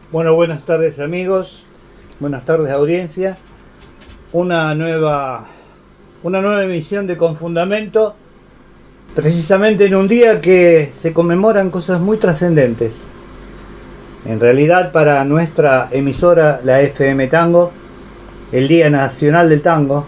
Bueno, buenas tardes amigos, buenas tardes audiencia. Una nueva emisión de Con Fundamento, precisamente en un día que se conmemoran cosas muy trascendentes. En realidad, para nuestra emisora, la FM Tango, el Día Nacional del Tango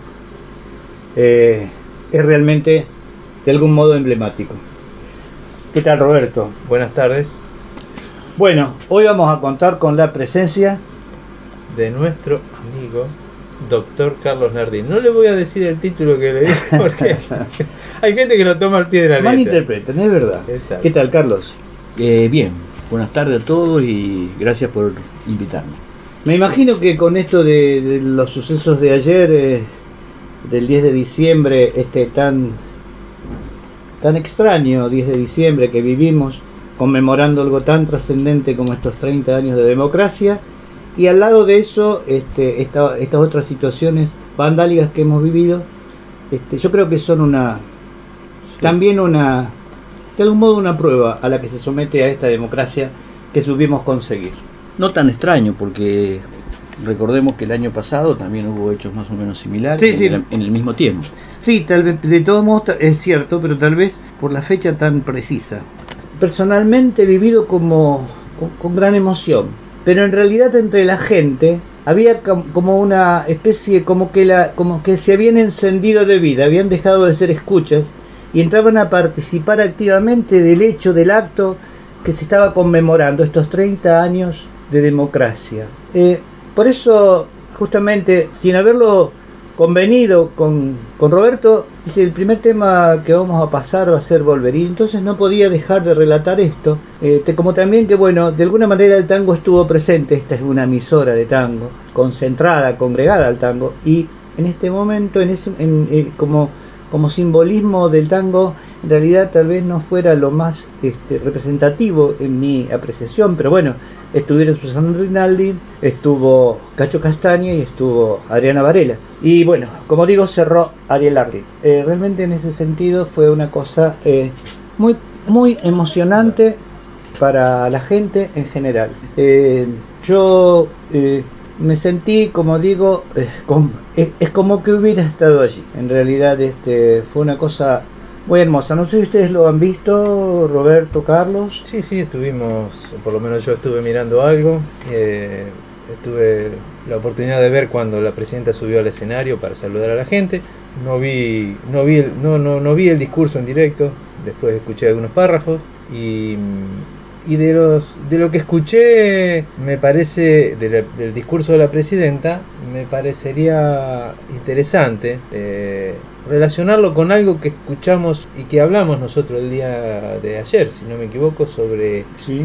es realmente de algún modo emblemático. ¿Qué tal, Roberto? Buenas tardes. Bueno, hoy vamos a contar con la presencia de nuestro amigo Dr. Carlos Nardín. No le voy a decir el título que le dije porque hay gente que lo toma al pie de la letra. Malinterpretan, es verdad. Exacto. ¿Qué tal, Carlos? Bien, buenas tardes a todos y gracias por invitarme. Me imagino que con esto de los sucesos de ayer, del 10 de diciembre, tan extraño 10 de diciembre que vivimos, conmemorando algo tan trascendente como estos 30 años de democracia, y al lado de eso estas otras situaciones vandálicas que hemos vivido, yo creo que son también de algún modo una prueba a la que se somete a esta democracia que supimos conseguir. No tan extraño, porque recordemos que el año pasado también hubo hechos más o menos similares, sí. En el mismo tiempo. Sí, tal vez, de todos modos es cierto, pero tal vez por la fecha tan precisa. Personalmente he vivido con gran emoción, pero en realidad entre la gente había como una especie, como que se habían encendido de vida, habían dejado de ser escuchas y entraban a participar activamente del hecho, del acto que se estaba conmemorando, estos 30 años de democracia. Por eso, justamente, sin haberlo convenido con Roberto, dice, el primer tema que vamos a pasar va a ser Volver, y entonces no podía dejar de relatar esto, como también que, bueno, de alguna manera el tango estuvo presente. Esta es una emisora de tango, concentrada, congregada al tango, y en este momento, como simbolismo del tango, en realidad tal vez no fuera lo más representativo en mi apreciación, pero bueno, estuvieron Susana Rinaldi, estuvo Cacho Castaña y estuvo Adriana Varela. Y bueno, como digo, cerró Ariel Ardín. Realmente en ese sentido fue una cosa muy, muy emocionante para la gente en general. Yo me sentí, como digo, es como que hubiera estado allí. En realidad fue una cosa muy hermosa. No sé si ustedes lo han visto, Roberto, Carlos. Sí, estuvimos, por lo menos yo estuve mirando algo. Tuve la oportunidad de ver cuando la presidenta subió al escenario para saludar a la gente. No vi el discurso en directo. Después escuché algunos párrafos y de lo que escuché, me parece, del discurso de la presidenta, me parecería interesante relacionarlo con algo que escuchamos y que hablamos nosotros el día de ayer, si no me equivoco, sobre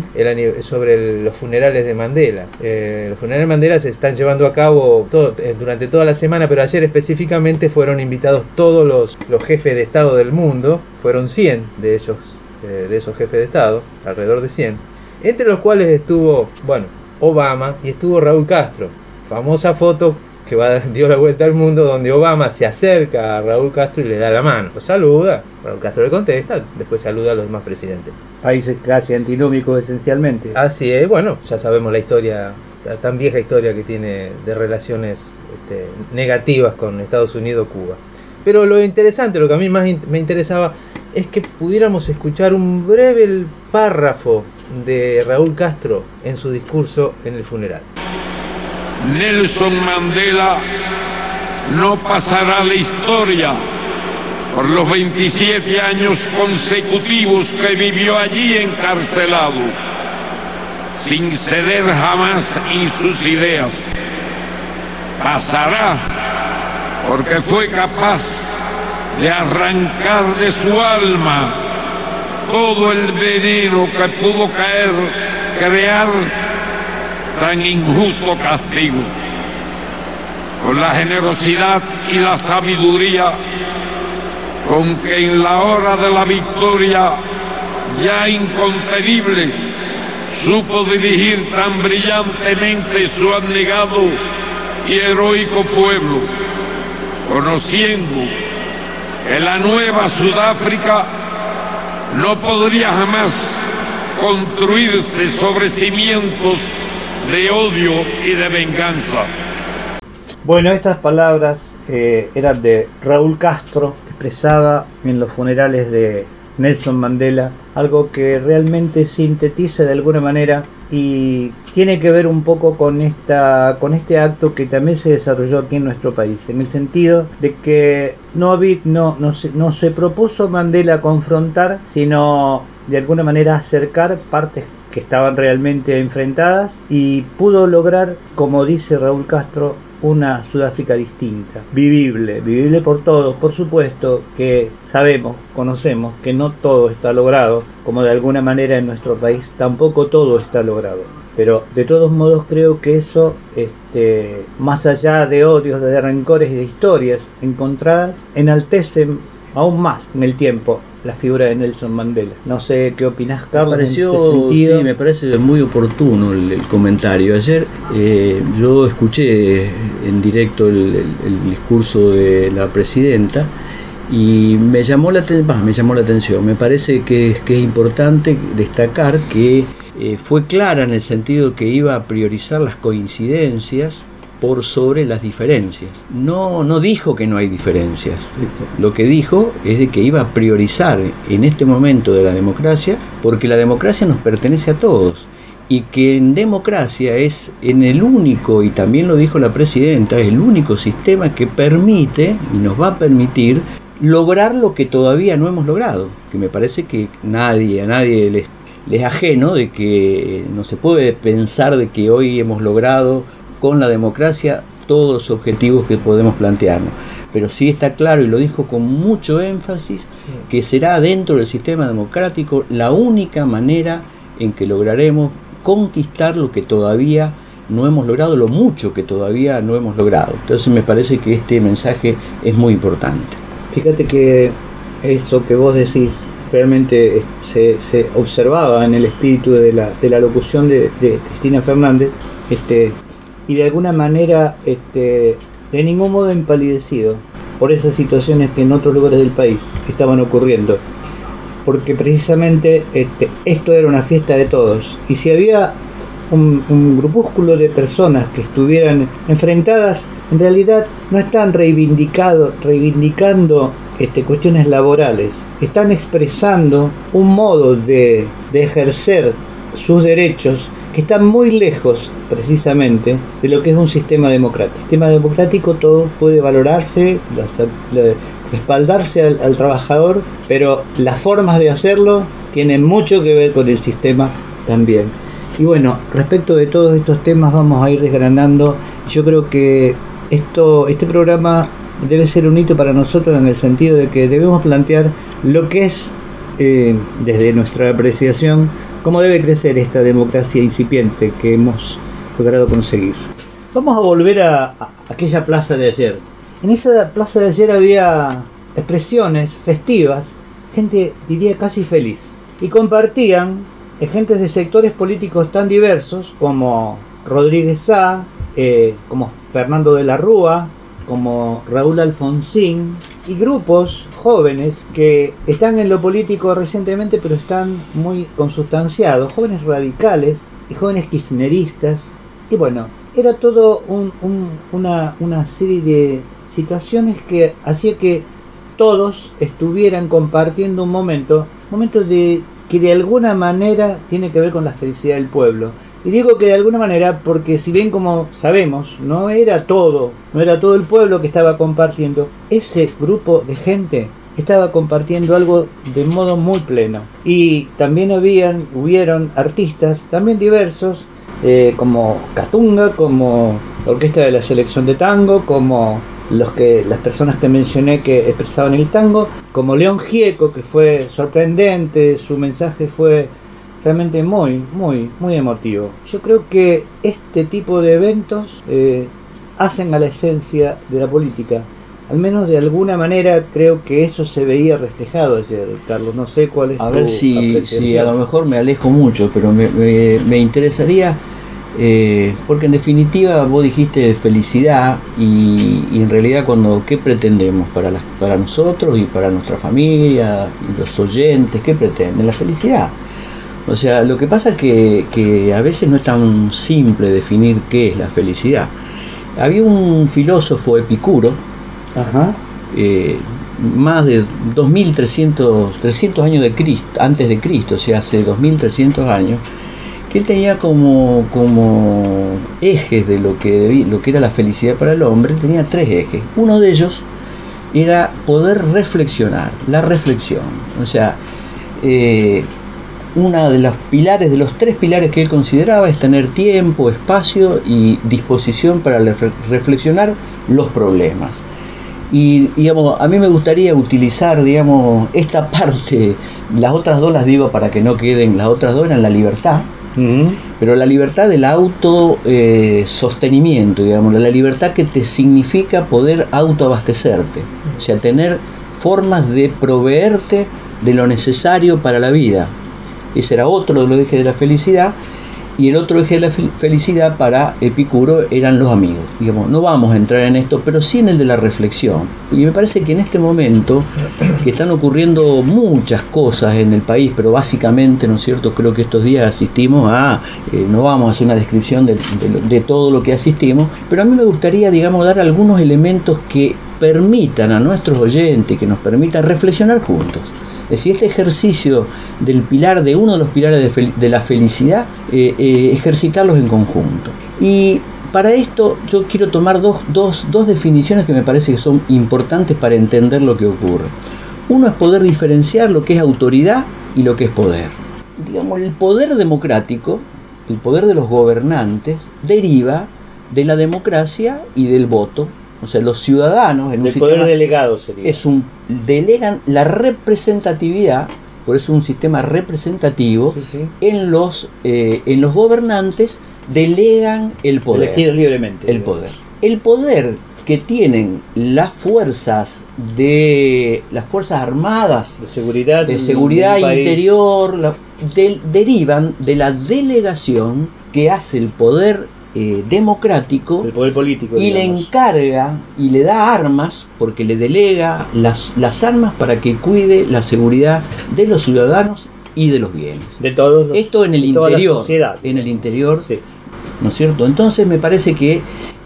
los funerales de Mandela. Los funerales de Mandela se están llevando a cabo durante toda la semana, pero ayer específicamente fueron invitados todos los jefes de Estado del mundo. Fueron 100 de ellos, de esos jefes de Estado, alrededor de 100, entre los cuales estuvo, Obama, y estuvo Raúl Castro. Famosa foto que dio la vuelta al mundo, donde Obama se acerca a Raúl Castro y le da la mano, lo saluda, Raúl Castro le contesta, después saluda a los demás presidentes. Países casi antinómicos esencialmente. Así es, ya sabemos la historia, la tan vieja historia que tiene de relaciones negativas con Estados Unidos, Cuba. Pero lo interesante, lo que a mí más me interesaba, es que pudiéramos escuchar un breve párrafo de Raúl Castro en su discurso en el funeral. Nelson Mandela no pasará a la historia por los 27 años consecutivos que vivió allí encarcelado, sin ceder jamás en sus ideas. Pasará porque fue capaz de arrancar de su alma todo el veneno que pudo crear tan injusto castigo. Con la generosidad y la sabiduría con que en la hora de la victoria ya incontenible supo dirigir tan brillantemente su abnegado y heroico pueblo, conociendo que la nueva Sudáfrica no podría jamás construirse sobre cimientos de odio y de venganza. Bueno, estas palabras eran de Raúl Castro, que expresaba en los funerales de Nelson Mandela algo que realmente sintetiza de alguna manera y tiene que ver un poco con este acto que también se desarrolló aquí en nuestro país, en el sentido de que no se propuso Mandela confrontar, sino de alguna manera acercar partes que estaban realmente enfrentadas, y pudo lograr, como dice Raúl Castro, una Sudáfrica distinta, vivible por todos. Por supuesto que conocemos que no todo está logrado, como de alguna manera en nuestro país tampoco todo está logrado, pero de todos modos creo que eso, más allá de odios, de rencores y de historias encontradas, enaltecen aún más en el tiempo la figura de Nelson Mandela. No sé qué opinás, Carlos. Sí, me parece muy oportuno el comentario. Ayer yo escuché en directo el discurso de la presidenta y me llamó la atención. Me parece que es importante destacar que fue clara en el sentido que iba a priorizar las coincidencias por sobre las diferencias. No dijo que no hay diferencias. Lo que dijo es de que iba a priorizar en este momento de la democracia, porque la democracia nos pertenece a todos, y que en democracia es en el único, y también lo dijo la presidenta, es el único sistema que permite y nos va a permitir lograr lo que todavía no hemos logrado, que me parece que a nadie les es ajeno de que no se puede pensar de que hoy hemos logrado con la democracia todos los objetivos que podemos plantearnos, pero sí está claro, y lo dijo con mucho énfasis, que será dentro del sistema democrático la única manera en que lograremos conquistar lo que todavía no hemos logrado, lo mucho que todavía no hemos logrado. Entonces me parece que este mensaje es muy importante. Fíjate que eso que vos decís realmente se observaba en el espíritu de la locución de Cristina Fernández, y de alguna manera de ningún modo empalidecido por esas situaciones que en otros lugares del país estaban ocurriendo, porque precisamente esto era una fiesta de todos, y si había un grupúsculo de personas que estuvieran enfrentadas, en realidad no están reivindicando cuestiones laborales, están expresando un modo de ejercer sus derechos que están muy lejos precisamente de lo que es un sistema democrático. El sistema democrático todo puede valorarse, respaldarse al trabajador, pero las formas de hacerlo tienen mucho que ver con el sistema también. Y bueno, respecto de todos estos temas vamos a ir desgranando. Yo creo que este programa debe ser un hito para nosotros en el sentido de que debemos plantear lo que es, desde nuestra apreciación, cómo debe crecer esta democracia incipiente que hemos logrado conseguir. Vamos a volver a aquella plaza de ayer. En esa plaza de ayer había expresiones festivas, gente diría casi feliz, y compartían gentes de sectores políticos tan diversos como Rodríguez Sá, como Fernando de la Rúa, como Raúl Alfonsín, y grupos jóvenes que están en lo político recientemente pero están muy consustanciados, jóvenes radicales y jóvenes kirchneristas. Y bueno, era todo una serie de situaciones que hacía que todos estuvieran compartiendo un momento que de alguna manera tiene que ver con la felicidad del pueblo. Y digo que de alguna manera porque, si bien como sabemos no era todo el pueblo que estaba compartiendo, ese grupo de gente estaba compartiendo algo de modo muy pleno. Y también hubieron artistas también diversos, como Catunga, como la Orquesta de la Selección de Tango, como las personas que mencioné que expresaban el tango, como León Gieco, que fue sorprendente, su mensaje fue realmente muy, muy, muy emotivo. Yo creo que este tipo de eventos hacen a la esencia de la política. Al menos de alguna manera creo que eso se veía reflejado ayer, Carlos. No sé cuál es tu apreciación. Si a lo mejor me alejo mucho, pero me interesaría, porque en definitiva vos dijiste felicidad, y en realidad ¿qué pretendemos para nosotros y para nuestra familia y los oyentes? ¿Qué pretenden? La felicidad. O sea, lo que pasa es que a veces no es tan simple definir qué es la felicidad. Había un filósofo Epicuro, más de 300 años de Cristo, antes de Cristo, o sea, hace 2300 años, que él tenía como ejes de lo que era la felicidad para el hombre. Tenía 3 ejes. Uno de ellos era poder reflexionar, la reflexión. O sea, uno de los 3 pilares que él consideraba es tener tiempo, espacio y disposición para reflexionar los problemas. Y digamos, a mí me gustaría utilizar, digamos, esta parte. Las otras 2 las digo para que no queden. Las otras 2 eran la libertad, pero la libertad del auto sostenimiento, digamos, la libertad que te significa poder autoabastecerte, o sea, tener formas de proveerte de lo necesario para la vida. Ese era otro de los ejes de la felicidad. Y el otro eje de la felicidad para Epicuro eran los amigos. Digamos, no vamos a entrar en esto, pero sí en el de la reflexión. Y me parece que en este momento, que están ocurriendo muchas cosas en el país, pero básicamente, ¿no es cierto?, creo que estos días asistimos a, no vamos a hacer una descripción de todo lo que asistimos, pero a mí me gustaría, digamos, dar algunos elementos que permitan a nuestros oyentes, que nos permitan reflexionar juntos. Es decir, este ejercicio del pilar, de uno de los pilares de la felicidad, ejercitarlos en conjunto. Y para esto yo quiero tomar dos definiciones que me parece que son importantes para entender lo que ocurre. Uno es poder diferenciar lo que es autoridad y lo que es poder. Digamos, el poder democrático, el poder de los gobernantes, deriva de la democracia y del voto. O sea, los ciudadanos en un sistema, poder delegado sería. Delegan la representatividad, por eso es un sistema representativo. En los gobernantes delegan el poder. Elegidos libremente. El poder que tienen las fuerzas armadas de seguridad interior derivan de la delegación que hace el poder democrático, el poder político, y digamos, le encarga y le da armas, porque le delega las armas para que cuide la seguridad de los ciudadanos y de los bienes. De todos los, esto en el interior, en el interior, sí. ¿No es cierto? Entonces me parece que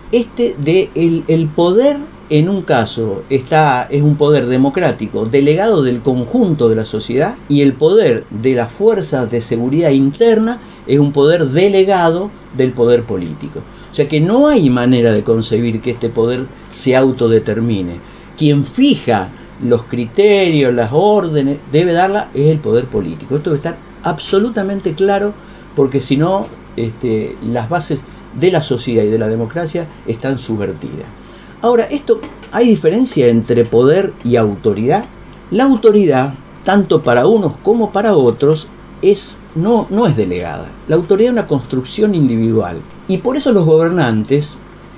el poder en un caso es un poder democrático delegado del conjunto de la sociedad, y el poder de las fuerzas de seguridad interna es un poder delegado del poder político. O sea que no hay manera de concebir que este poder se autodetermine. Quien fija los criterios, las órdenes, debe darla es el poder político. Esto debe estar absolutamente claro, porque si no, las bases de la sociedad y de la democracia están subvertidas. Ahora, ¿hay diferencia entre poder y autoridad? La autoridad, tanto para unos como para otros, no es delegada. La autoridad es una construcción individual. Y por eso los gobernantes,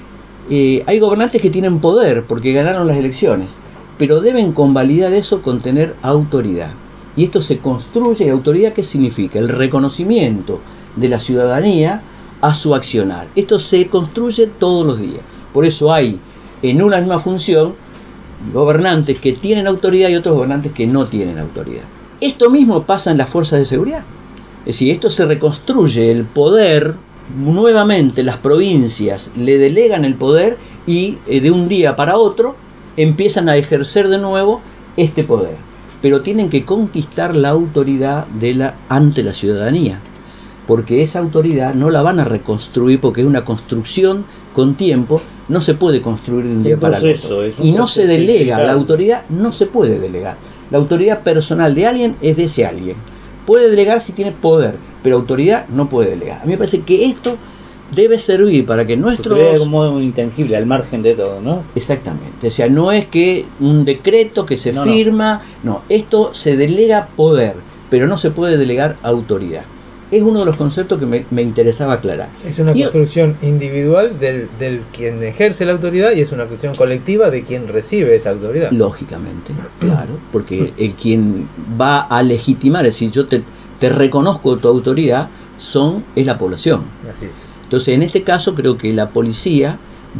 hay gobernantes que tienen poder porque ganaron las elecciones, pero deben convalidar eso con tener autoridad. Y esto se construye. ¿Autoridad qué significa? El reconocimiento de la ciudadanía a su accionar. Esto se construye todos los días. Por eso hay en una misma función gobernantes que tienen autoridad y otros gobernantes que no tienen autoridad. Esto mismo pasa en las fuerzas de seguridad. Es decir, esto se reconstruye el poder. Nuevamente las provincias le delegan el poder y de un día para otro empiezan a ejercer de nuevo este poder. Pero tienen que conquistar la autoridad ante la ciudadanía, porque esa autoridad no la van a reconstruir, porque es una construcción con tiempo, no se puede construir de un día para otro. Y no se delega, la autoridad no se puede delegar. La autoridad personal de alguien es de ese alguien. Puede delegar si tiene poder, pero autoridad no puede delegar. A mí me parece que esto debe servir para que nuestros... Autoridad de un modo intangible, al margen de todo, ¿no? Exactamente. O sea, no es que un decreto que se firma, no, esto se delega poder, pero no se puede delegar autoridad. Es uno de los conceptos que me interesaba aclarar. Es una construcción individual del quien ejerce la autoridad, y es una construcción colectiva de quien recibe esa autoridad. Lógicamente, claro, porque el quien va a legitimar, es decir, yo te reconozco tu autoridad, es la población. Así es. Entonces, en este caso creo que la policía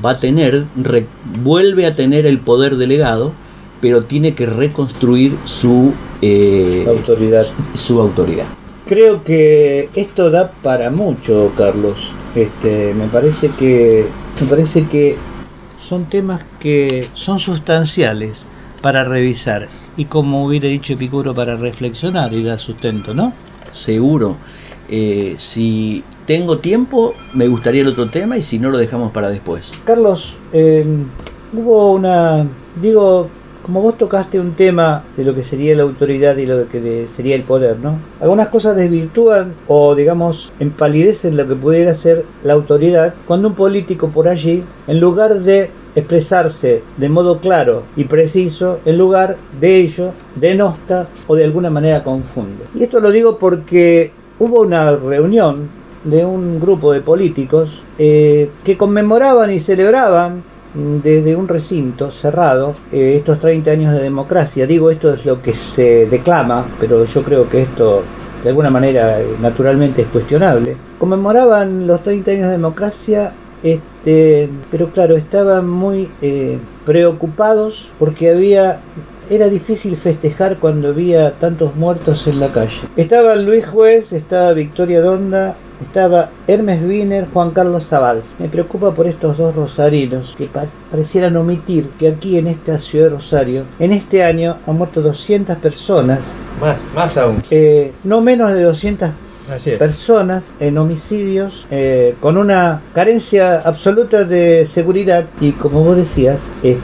vuelve a tener el poder delegado, pero tiene que reconstruir su autoridad. Creo que esto da para mucho, Carlos. Me parece que son temas que son sustanciales para revisar y, como hubiera dicho Epicuro, para reflexionar y dar sustento, ¿no? Seguro. Si tengo tiempo, me gustaría el otro tema, y si no, lo dejamos para después. Carlos, hubo como vos tocaste un tema de lo que sería la autoridad y lo que sería el poder, ¿no? Algunas cosas desvirtúan o, digamos, empalidecen lo que pudiera ser la autoridad cuando un político por allí, en lugar de expresarse de modo claro y preciso, en lugar de ello, denosta o de alguna manera confunde. Y esto lo digo porque hubo una reunión de un grupo de políticos que conmemoraban y celebraban desde un recinto cerrado estos 30 años de democracia. Digo, esto es lo que se declama, pero yo creo que esto de alguna manera naturalmente es cuestionable. Conmemoraban los 30 años de democracia, pero claro, estaban muy preocupados porque era difícil festejar cuando había tantos muertos en la calle. Estaba Luis Juez, estaba Victoria Donda, estaba Hermes Wiener, Juan Carlos Zabals. Me preocupa por estos dos rosarinos que parecieran omitir que aquí en esta ciudad de Rosario, en este año, han muerto 200 personas. Más aún. No menos de 200 personas en homicidios, con una carencia absoluta de seguridad, y como vos decías,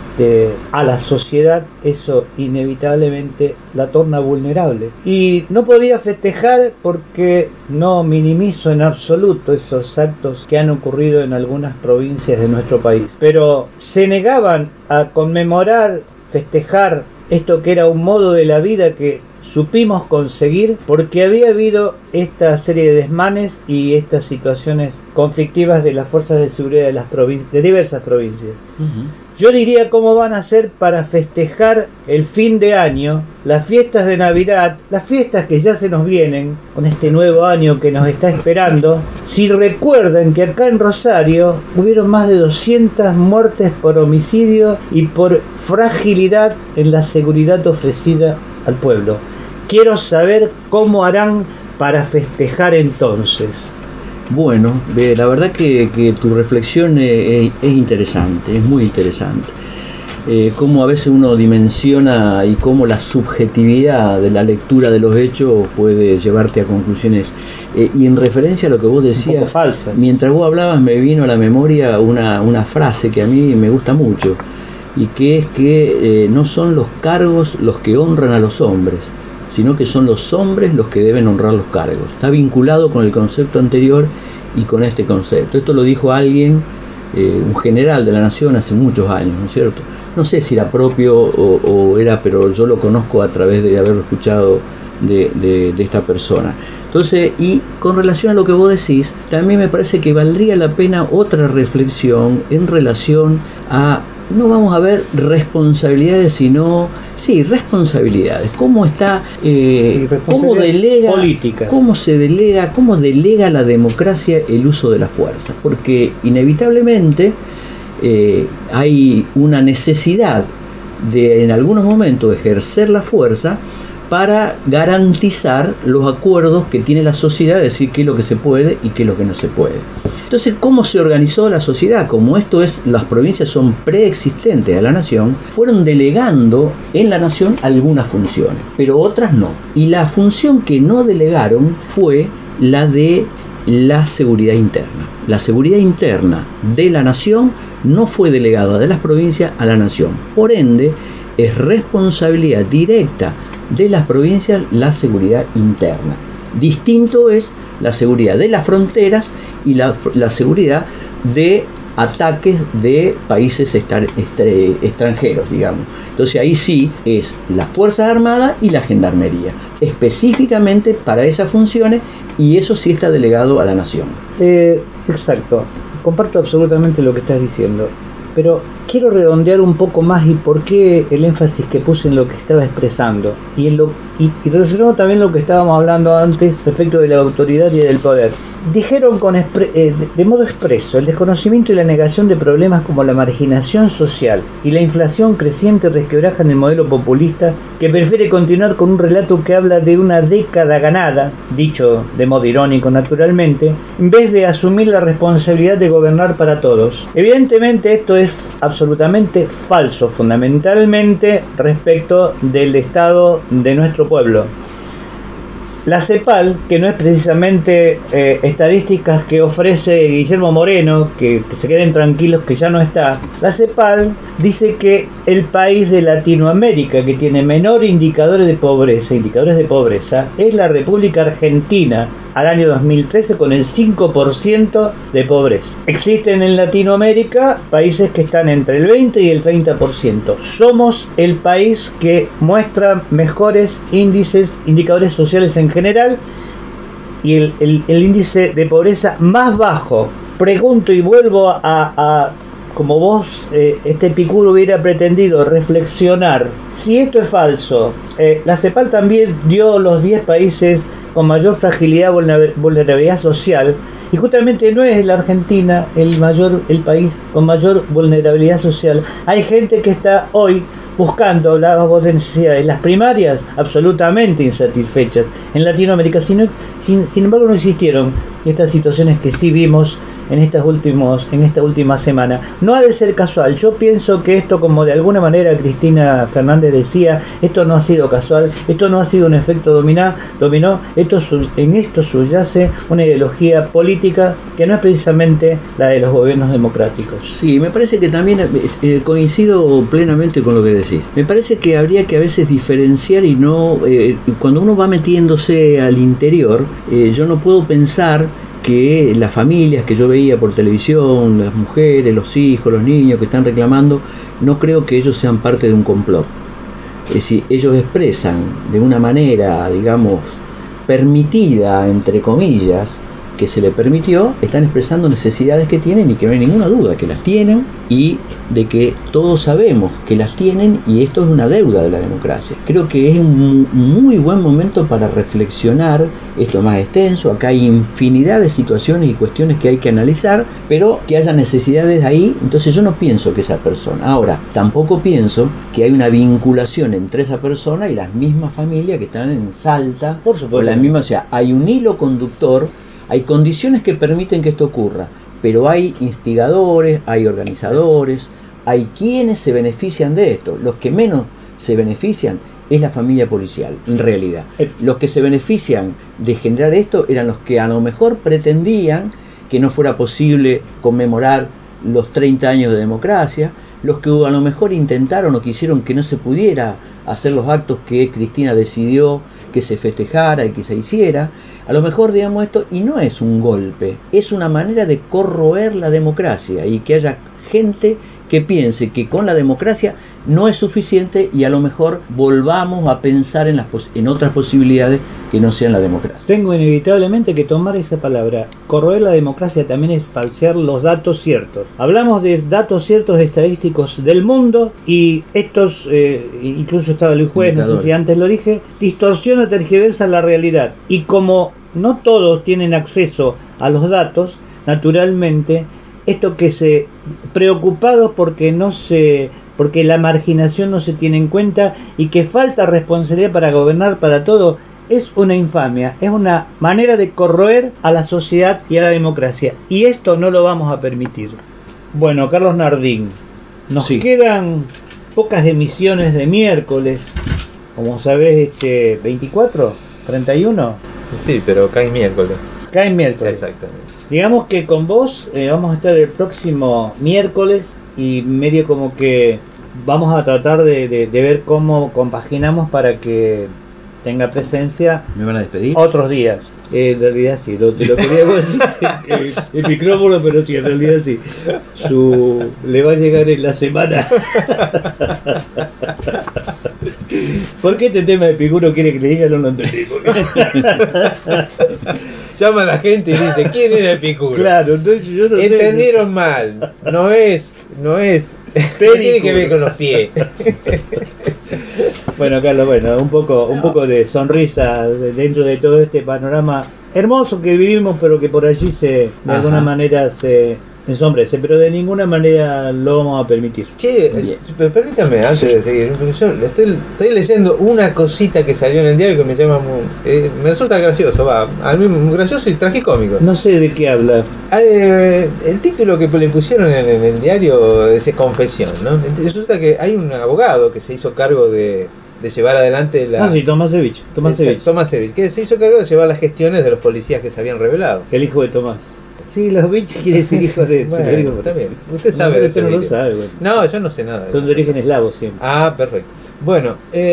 a la sociedad eso inevitablemente la torna vulnerable. Y no podía festejar porque no minimizo en absoluto esos actos que han ocurrido en algunas provincias de nuestro país, pero se negaban a conmemorar, festejar esto que era un modo de la vida que supimos conseguir porque había habido esta serie de desmanes y estas situaciones conflictivas de las fuerzas de seguridad de las de diversas provincias. Yo diría, ¿cómo van a hacer para festejar el fin de año, las fiestas de Navidad, las fiestas que ya se nos vienen con este nuevo año que nos está esperando, si recuerdan que acá en Rosario hubieron más de 200 muertes por homicidio y por fragilidad en la seguridad ofrecida al pueblo? Quiero saber cómo harán para festejar entonces. Bueno, la verdad que tu reflexión es interesante, es muy interesante. Cómo a veces uno dimensiona y cómo la subjetividad de la lectura de los hechos puede llevarte a conclusiones. Y en referencia a lo que vos decías, mientras vos hablabas me vino a la memoria una frase que a mí me gusta mucho, y que es que no son los cargos los que honran a los hombres, sino que son los hombres los que deben honrar los cargos. Está vinculado con el concepto anterior y con este concepto. Esto lo dijo alguien, un general de la nación hace muchos años, ¿no es cierto? No sé si era propio o era, pero yo lo conozco a través de haberlo escuchado de esta persona. Entonces, y con relación a lo que vos decís, también me parece que valdría la pena otra reflexión en relación a, no vamos a ver responsabilidades, sino responsabilidades. ¿Cómo está, cómo delega políticas, cómo delega la democracia el uso de la fuerza? Porque inevitablemente hay una necesidad de en algunos momentos ejercer la fuerza para garantizar los acuerdos que tiene la sociedad, es decir, qué es lo que se puede y qué es lo que no se puede. Entonces, ¿cómo se organizó la sociedad? Como las provincias son preexistentes a la nación, fueron delegando en la nación algunas funciones, pero otras no. Y la función que no delegaron fue la de la seguridad interna. La seguridad interna de la nación no fue delegada de las provincias a la nación. Por ende, es responsabilidad directa de las provincias la seguridad interna. Distinto es la seguridad de las fronteras y la seguridad de ataques de países extranjeros, digamos. Entonces ahí sí es las Fuerzas Armadas y la Gendarmería, específicamente para esas funciones, y eso sí está delegado a la nación. Exacto, comparto absolutamente lo que estás diciendo. Pero quiero redondear un poco más y por qué el énfasis que puse en lo que estaba expresando y relacionado también lo que estábamos hablando antes respecto de la autoridad y del poder. Dijeron de modo expreso: el desconocimiento y la negación de problemas como la marginación social y la inflación creciente resquebrajan el modelo populista, que prefiere continuar con un relato que habla de una década ganada, dicho de modo irónico naturalmente, en vez de asumir la responsabilidad de gobernar para todos. Evidentemente esto es absolutamente falso, fundamentalmente respecto del estado de nuestro pueblo. La CEPAL, que no es precisamente estadísticas que ofrece Guillermo Moreno, que se queden tranquilos que ya no está, la CEPAL dice que el país de Latinoamérica que tiene menor indicadores de pobreza es la República Argentina al año 2013, con el 5% de pobreza. Existen en Latinoamérica países que están entre el 20 y el 30%. Somos el país que muestra mejores indicadores sociales en general, y el índice de pobreza más bajo. Pregunto y vuelvo a como vos, este Epicuro, hubiera pretendido reflexionar si esto es falso. La CEPAL también dio los 10 países con mayor fragilidad, vulnerabilidad social, y justamente no es la Argentina el país con mayor vulnerabilidad social. Hay gente que está hoy buscando, hablabas vos de necesidades, las primarias absolutamente insatisfechas en Latinoamérica. Sin embargo, no existieron estas situaciones que sí vimos en esta última semana. No ha de ser casual. Yo pienso que esto, como de alguna manera Cristina Fernández decía, esto no ha sido casual, esto no ha sido un efecto dominó, en esto subyace una ideología política que no es precisamente la de los gobiernos democráticos. Sí, me parece que también coincido plenamente con lo que decís. Me parece que habría que a veces diferenciar y no, cuando uno va metiéndose al interior, yo no puedo pensar que las familias que yo veía por televisión, las mujeres, los hijos, los niños que están reclamando, no creo que ellos sean parte de un complot. Es decir, ellos expresan de una manera, digamos, permitida, entre comillas, que se le permitió, están expresando necesidades que tienen y que no hay ninguna duda que las tienen, y de que todos sabemos que las tienen, y esto es una deuda de la democracia. Creo que es un muy buen momento para reflexionar esto más extenso. Acá hay infinidad de situaciones y cuestiones que hay que analizar, pero que haya necesidades ahí. Entonces yo no pienso que esa persona, ahora tampoco pienso que hay una vinculación entre esa persona y las mismas familias que están en Salta, por supuesto, o la misma, o sea, hay un hilo conductor. Hay condiciones que permiten que esto ocurra, pero hay instigadores, hay organizadores, hay quienes se benefician de esto. Los que menos se benefician es la familia policial, en realidad. Los que se benefician de generar esto eran los que a lo mejor pretendían que no fuera posible conmemorar los 30 años de democracia, los que a lo mejor intentaron o quisieron que no se pudiera hacer los actos que Cristina decidió que se festejara y que se hiciera. A lo mejor, digamos, esto, y no es un golpe, es una manera de corroer la democracia, y que haya gente que piense que con la democracia no es suficiente, y a lo mejor volvamos a pensar en otras posibilidades que no sean la democracia. Tengo inevitablemente que tomar esa palabra. Corroer la democracia también es falsear los datos ciertos. Hablamos de datos ciertos estadísticos del mundo, y estos, incluso estaba Luis Juez, no sé si antes lo dije, distorsiona, tergiversa la realidad. Y como no todos tienen acceso a los datos, naturalmente, esto que se preocupados porque la marginación no se tiene en cuenta y que falta responsabilidad para gobernar para todo, es una infamia, es una manera de corroer a la sociedad y a la democracia, y esto no lo vamos a permitir. Bueno, Carlos Nardín, nos quedan pocas emisiones de miércoles, como sabés, 24, 31. Sí, pero cae miércoles. Cae miércoles. Exactamente. Digamos que con vos vamos a estar el próximo miércoles, y medio como que vamos a tratar de ver cómo compaginamos para que tenga presencia ¿Me van a despedir? otros días. En realidad sí, te lo quería decir el micrófono, pero sí, en realidad sí. Le va a llegar en la semana. ¿Por qué este tema de Epicuro quiere que le diga? No lo entendí. Llama a la gente y dice, ¿quién era Epicuro? Claro, entonces yo no sé. Entendieron mal. No es. No tiene que ver con los pies. Bueno, Carlos, un poco de sonrisa dentro de todo este panorama hermoso que vivimos, pero que por allí de alguna manera se ensombrece, pero de ninguna manera lo vamos a permitir. Che, permítame, antes de seguir, porque yo estoy leyendo una cosita que salió en el diario que me llama me resulta gracioso, al mismo gracioso y tragicómico. No sé de qué habla. El título que le pusieron en el diario dice confesión, ¿no? Entonces, resulta que hay un abogado que se hizo cargo de llevar adelante sí, Tomasevich, que se hizo cargo de llevar las gestiones de los policías que se habían revelado. El hijo de Tomás. Sí, los bichos quiere decir hijo de... Bueno, está bien. Usted sabe de eso. No lo sabe, bueno. No, yo no sé nada. Son de origen eslavo siempre. Ah, perfecto. Bueno,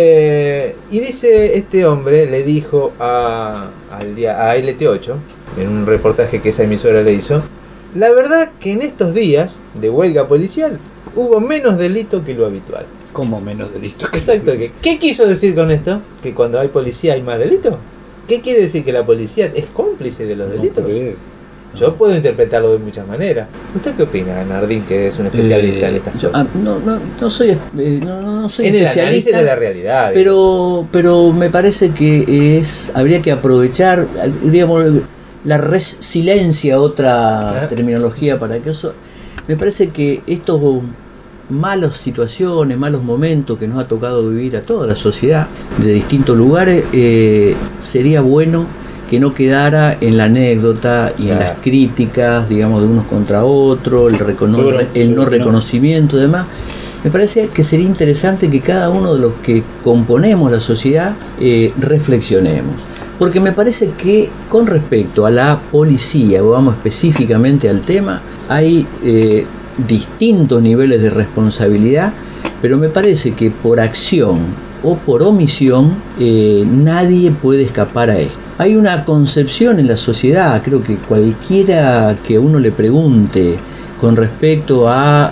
y dice este hombre, le dijo a LT8, en un reportaje que esa emisora le hizo, la verdad que en estos días de huelga policial hubo menos delito que lo habitual. ¿Cómo menos delito? Exacto. ¿Qué quiso decir con esto? ¿Que cuando hay policía hay más delito? ¿Qué quiere decir? ¿Que la policía es cómplice de los delitos? Yo puedo interpretarlo de muchas maneras. ¿Usted qué opina, Nardín, que es un especialista en estas cosas? No soy en el especialista análisis de la realidad. Pero me parece que habría que aprovechar, digamos, la resiliencia, otra terminología para que eso. Me parece que estos malas situaciones, malos momentos que nos ha tocado vivir a toda la sociedad de distintos lugares, sería bueno que no quedara en la anécdota y en las críticas, digamos, de unos contra otros, el no reconocimiento y demás. Me parece que sería interesante que cada uno de los que componemos la sociedad reflexionemos. Porque me parece que con respecto a la policía, o vamos específicamente al tema, hay distintos niveles de responsabilidad, pero me parece que por acción o por omisión nadie puede escapar a esto. Hay una concepción en la sociedad, creo que cualquiera que uno le pregunte con respecto a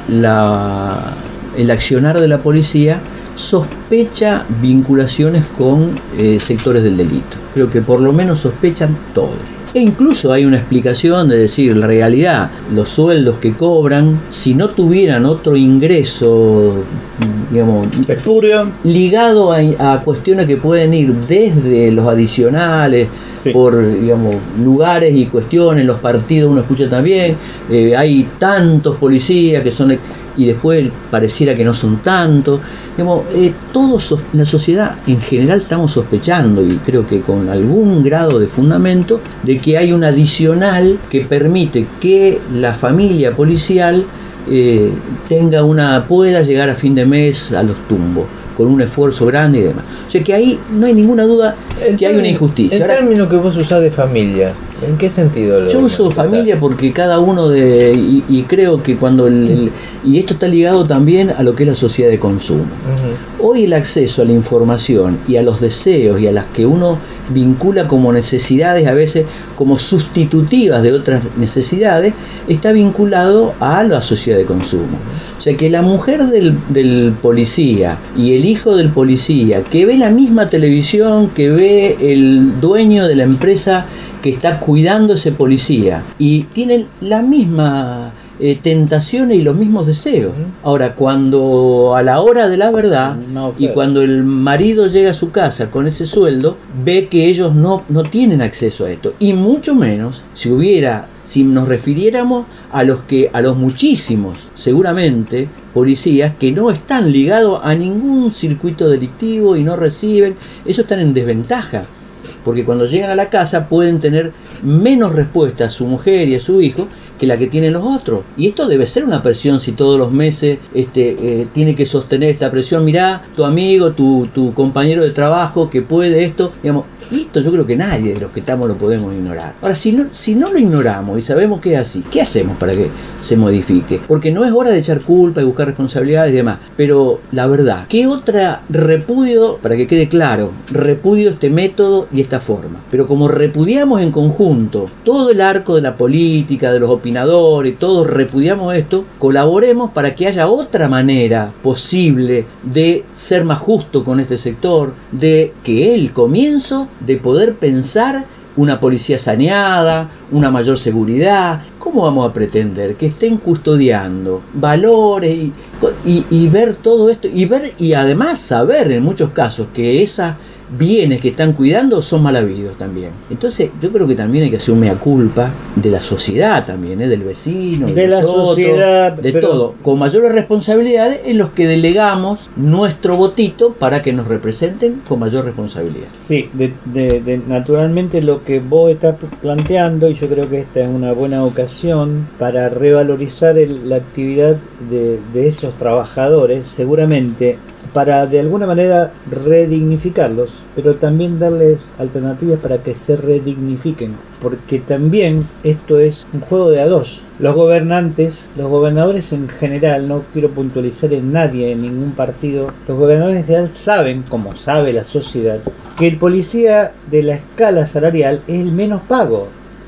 el accionar de la policía, sospecha vinculaciones con sectores del delito. Creo que por lo menos sospechan todo. E incluso hay una explicación de decir, en realidad, los sueldos que cobran, si no tuvieran otro ingreso, digamos, ligado a cuestiones que pueden ir desde los adicionales, por, digamos, lugares y cuestiones, los partidos uno escucha también, hay tantos policías que son... y después pareciera que no son tantos, digamos, todos, la sociedad en general estamos sospechando, y creo que con algún grado de fundamento, de que hay un adicional que permite que la familia policial pueda llegar a fin de mes a los tumbos, con un esfuerzo grande y demás. O sea que ahí no hay ninguna duda que hay una injusticia. El término que vos usás de familia, ¿en qué sentido? Yo uso familia porque cada uno y creo que cuando y esto está ligado también a lo que es la sociedad de consumo. Hoy el acceso a la información y a los deseos y a las que uno vincula como necesidades, a veces como sustitutivas de otras necesidades, está vinculado a la sociedad de consumo. O sea que la mujer del policía y el hijo del policía, que ve la misma televisión, que ve el dueño de la empresa que está cuidando ese policía, y tienen la misma tentaciones y los mismos deseos. Ahora, cuando a la hora de la verdad, y cuando el marido llega a su casa con ese sueldo, ve que ellos no tienen acceso a esto, y mucho menos si nos refiriéramos a los muchísimos, seguramente, policías que no están ligados a ningún circuito delictivo y no reciben, ellos están en desventaja, porque cuando llegan a la casa pueden tener menos respuesta a su mujer y a su hijo que que la que tienen los otros. Y esto debe ser una presión si todos los meses tiene que sostener esta presión. Mirá, tu amigo, tu compañero de trabajo que puede esto, digamos, esto yo creo que nadie de los que estamos lo podemos ignorar. Ahora, si no lo ignoramos y sabemos que es así, ¿qué hacemos para que se modifique? Porque no es hora de echar culpa y buscar responsabilidades y demás, pero la verdad, ¿qué otra repudio, para que quede claro, repudio este método y esta forma? Pero como repudiamos en conjunto todo el arco de la política, de los opinadores, todos repudiamos esto, colaboremos para que haya otra manera posible de ser más justo con este sector, de que el comienzo de poder pensar una policía saneada, una mayor seguridad. ¿Cómo vamos a pretender que estén custodiando valores y ver todo esto y además saber en muchos casos que esas bienes que están cuidando son mal habidos también? Entonces yo creo que también hay que hacer un mea culpa de la sociedad también, del vecino, de la sociedad, de todo, con mayores responsabilidades en los que delegamos nuestro votito para que nos representen con mayor responsabilidad. Sí, naturalmente lo que vos estás planteando, y yo creo que esta es una buena ocasión para revalorizar la actividad de esos trabajadores, seguramente para de alguna manera redignificarlos, pero también darles alternativas para que se redignifiquen, porque también esto es un juego de a dos. Los gobernantes, los gobernadores en general, no quiero puntualizar en nadie, en ningún partido, los gobernadores en general saben, como sabe la sociedad, que el policía de la escala salarial es el menor pago,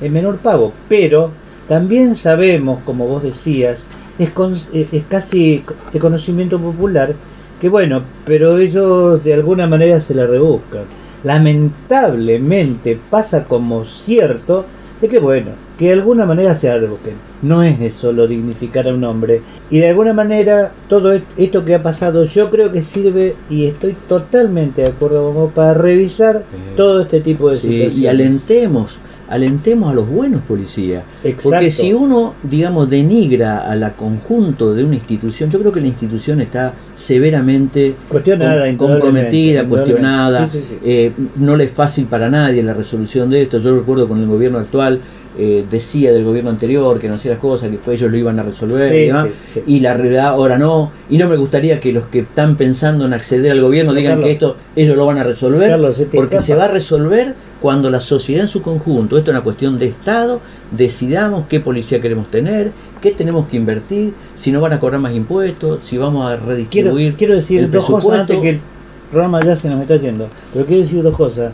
pero también sabemos, como vos decías, es casi de conocimiento popular, que bueno, pero ellos de alguna manera se la rebuscan. Lamentablemente pasa como cierto de que bueno, que de alguna manera se la rebusquen. No es eso lo dignificar a un hombre. Y de alguna manera todo esto que ha pasado yo creo que sirve, y estoy totalmente de acuerdo con vos, para revisar todo este tipo de situaciones. Y alentemos a los buenos policías. Exacto. Porque si uno, digamos, denigra a la conjunto de una institución, yo creo que la institución está severamente cuestionada, comprometida, cuestionada. Sí. No le es fácil para nadie la resolución de esto. Yo recuerdo con el gobierno actual, decía del gobierno anterior que no hacía las cosas, que ellos lo iban a resolver, sí. Y la realidad ahora no. Y no me gustaría que los que están pensando en acceder al gobierno digan que esto ellos lo van a resolver, porque se va a resolver cuando la sociedad en su conjunto, esto es una cuestión de Estado, decidamos qué policía queremos tener, qué tenemos que invertir, si no van a cobrar más impuestos, si vamos a redistribuir. Quiero decir el dos cosas antes que el programa ya se nos está yendo, pero quiero decir dos cosas.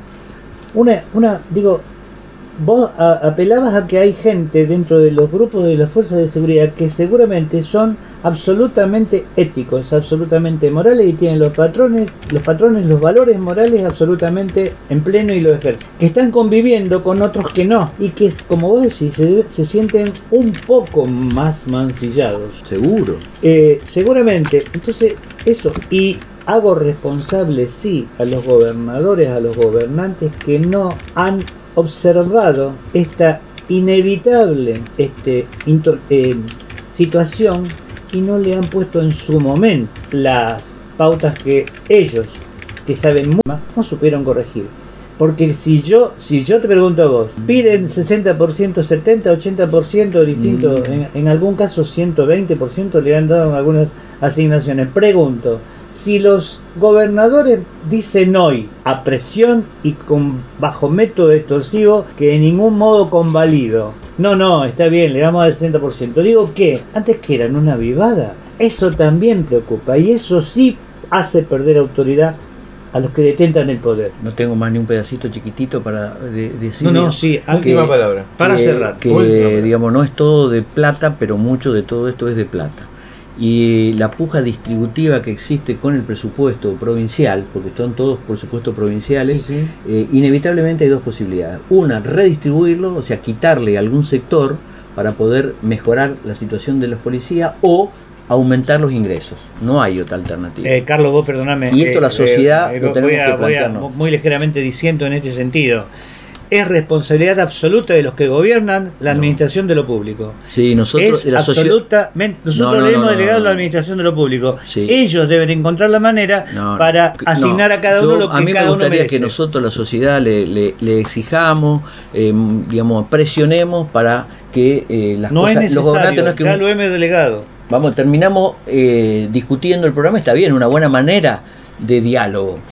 Digo, vos apelabas a que hay gente dentro de los grupos de las fuerzas de seguridad que seguramente son absolutamente éticos, absolutamente morales, y tienen los patrones, los valores morales absolutamente en pleno y lo ejercen, que están conviviendo con otros que no, y que, como vos decís, se sienten un poco más mancillados. Seguro. Seguramente. Entonces, eso, y hago responsable, sí, a los gobernadores, a los gobernantes que no han observado esta inevitable situación y no le han puesto en su momento las pautas que ellos, que saben mucho más, no supieron corregir. Porque si yo te pregunto a vos, piden 60%, 70%, 80% distinto, en algún caso 120% le han dado algunas asignaciones. Pregunto, si los gobernadores dicen hoy a presión y bajo método extorsivo que de ningún modo convalido, no, está bien, le damos al 60%, digo que antes que eran una vivada, eso también preocupa, y eso sí hace perder autoridad a los que detentan el poder. No tengo más ni un pedacito chiquitito para decir. Última palabra. Para cerrar. Que digamos, no es todo de plata, pero mucho de todo esto es de plata. Y la puja distributiva que existe con el presupuesto provincial, porque son todos por supuesto provinciales, inevitablemente hay dos posibilidades. Una, redistribuirlo, o sea, quitarle a algún sector para poder mejorar la situación de los policías, o aumentar los ingresos. No hay otra alternativa. Carlos, vos perdoname. Y esto la sociedad lo tenemos que plantearnos. Muy ligeramente diciendo en este sentido. es responsabilidad absoluta de los que gobiernan la administración de lo público. Sí, nosotros es absolutamente, nosotros le hemos delegado la administración de lo público. Sí. Ellos deben encontrar la manera para asignar a cada uno lo que cada uno merece. A mí me gustaría que nosotros, la sociedad, le exijamos, digamos, presionemos para que las no cosas... Es necesario, los gobernantes no es que ya lo hemos delegado. Vamos, terminamos discutiendo el programa, está bien, una buena manera de diálogo.